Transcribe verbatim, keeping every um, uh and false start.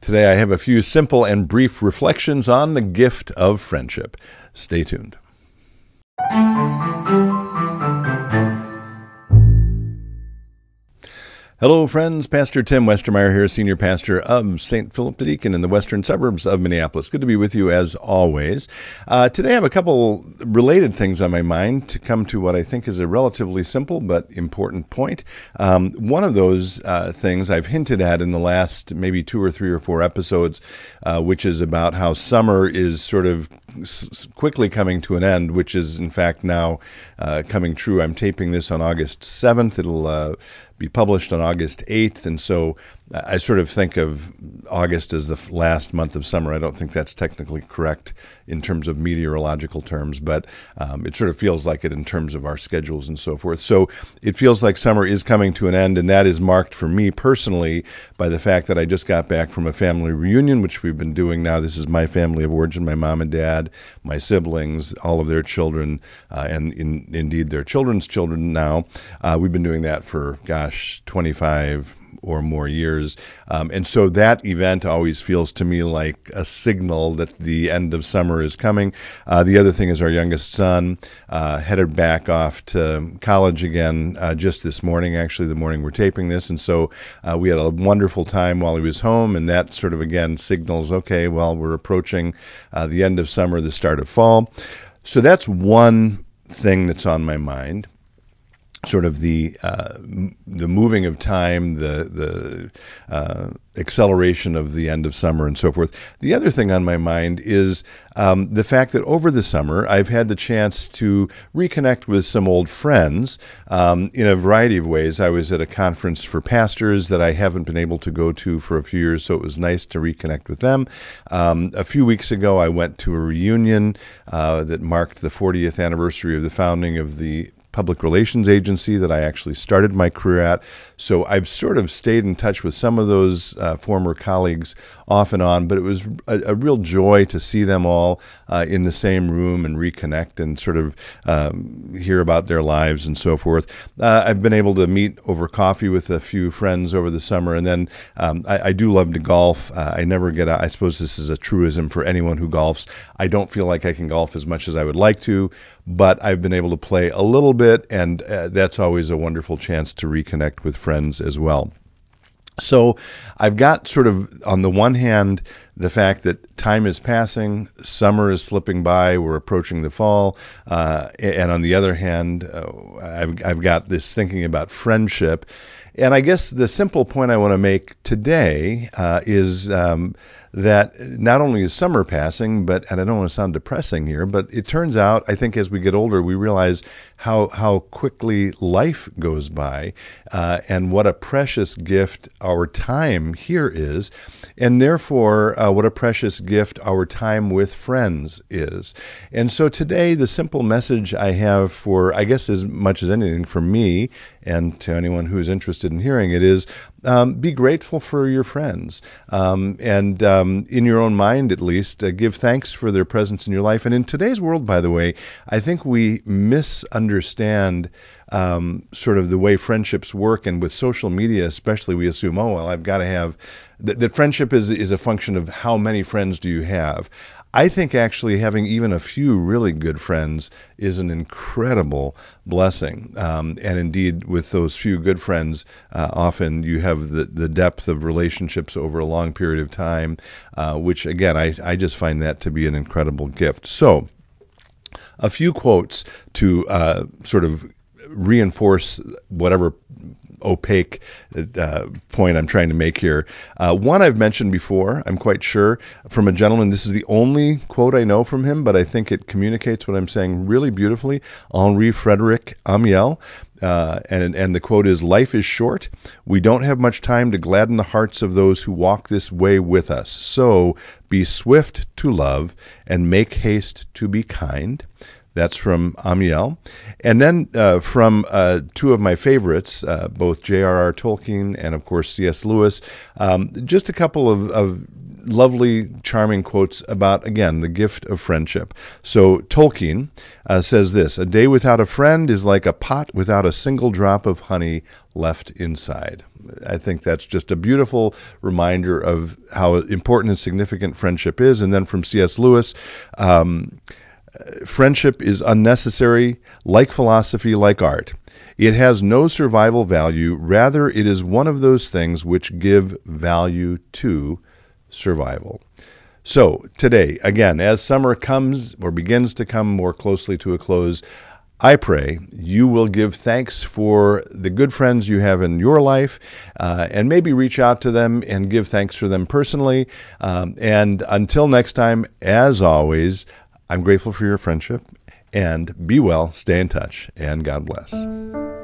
Today I have a few simple and brief reflections on the gift of friendship. Stay tuned. Hello, friends. Pastor Tim Westermeyer here, Senior Pastor of Saint Philip the Deacon in the western suburbs of Minneapolis. Good to be with you as always. Uh, today I have a couple related things on my mind to come to what I think is a relatively simple but important point. Um, one of those uh, things I've hinted at in the last maybe two or three or four episodes, uh, which is about how summer is sort of s- quickly coming to an end, which is in fact now uh, coming true. I'm taping this on August seventh. It'll uh, be published on August eighth, and so I sort of think of August as the last month of summer. I don't think that's technically correct in terms of meteorological terms, but um, it sort of feels like it in terms of our schedules and so forth. So it feels like summer is coming to an end, and that is marked for me personally by the fact that I just got back from a family reunion, which we've been doing now. This is my family of origin, my mom and dad, my siblings, all of their children, uh, and in, indeed their children's children now. Uh, we've been doing that for, gosh, twenty-five or more years. Um, and so that event always feels to me like a signal that the end of summer is coming. Uh, the other thing is our youngest son uh, headed back off to college again uh, just this morning, actually the morning we're taping this. And so uh, we had a wonderful time while he was home, and that sort of, again, signals, okay, well, we're approaching uh, the end of summer, the start of fall. So that's one thing that's on my mind. Sort of the uh, the moving of time, the the uh, acceleration of the end of summer, and so forth. The other thing on my mind is um, the fact that over the summer I've had the chance to reconnect with some old friends um, in a variety of ways. I was at a conference for pastors that I haven't been able to go to for a few years, so it was nice to reconnect with them. Um, a few weeks ago, I went to a reunion uh, that marked the fortieth anniversary of the founding of the public relations agency that I actually started my career at. So I've sort of stayed in touch with some of those uh, former colleagues off and on, but it was a, a real joy to see them all uh, in the same room and reconnect and sort of um, hear about their lives and so forth. Uh, I've been able to meet over coffee with a few friends over the summer, and then um, I, I do love to golf. Uh, I never get out. I suppose this is a truism for anyone who golfs. I don't feel like I can golf as much as I would like to, but I've been able to play a little bit, and uh, that's always a wonderful chance to reconnect with friends as well. So I've got sort of, on the one hand, the fact that time is passing, summer is slipping by, we're approaching the fall, uh, and on the other hand, uh, I've, I've got this thinking about friendship. And I guess the simple point I want to make today uh, is um, that not only is summer passing, but, and I don't want to sound depressing here, but it turns out, I think as we get older, we realize how how quickly life goes by uh, and what a precious gift our time here is, and therefore uh, what a precious gift our time with friends is. And so today, the simple message I have for, I guess as much as anything for me, and to anyone who is interested in hearing it, is um, be grateful for your friends. Um, and um, in your own mind, at least, uh, give thanks for their presence in your life. And in today's world, by the way, I think we misunderstand um, sort of the way friendships work. And with social media especially, we assume, oh, well, I've got to have, that, that friendship is, is a function of how many friends do you have. I think actually having even a few really good friends is an incredible blessing. Um, and indeed, with those few good friends, uh, often you have the, the depth of relationships over a long period of time, uh, which, again, I, I just find that to be an incredible gift. So a few quotes to uh, sort of reinforce whatever opaque uh, point I'm trying to make here. Uh, one I've mentioned before, I'm quite sure, from a gentleman. This is the only quote I know from him, but I think it communicates what I'm saying really beautifully. Henri Frédéric Amiel. Uh, and, and the quote is, "Life is short. We don't have much time to gladden the hearts of those who walk this way with us. So be swift to love and make haste to be kind." That's from Amiel. And then uh, from uh, two of my favorites, uh, both J R R Tolkien and, of course, C S Lewis, um, just a couple of, of lovely, charming quotes about, again, the gift of friendship. So Tolkien uh, says this: "A day without a friend is like a pot without a single drop of honey left inside." I think that's just a beautiful reminder of how important and significant friendship is. And then from C S. Lewis, um, friendship is unnecessary, like philosophy, like art. It has no survival value. Rather, it is one of those things which give value to survival. So today, again, as summer comes or begins to come more closely to a close, I pray you will give thanks for the good friends you have in your life, uh, and maybe reach out to them and give thanks for them personally. Um, and until next time, as always, I'm grateful for your friendship, and be well, stay in touch, and God bless.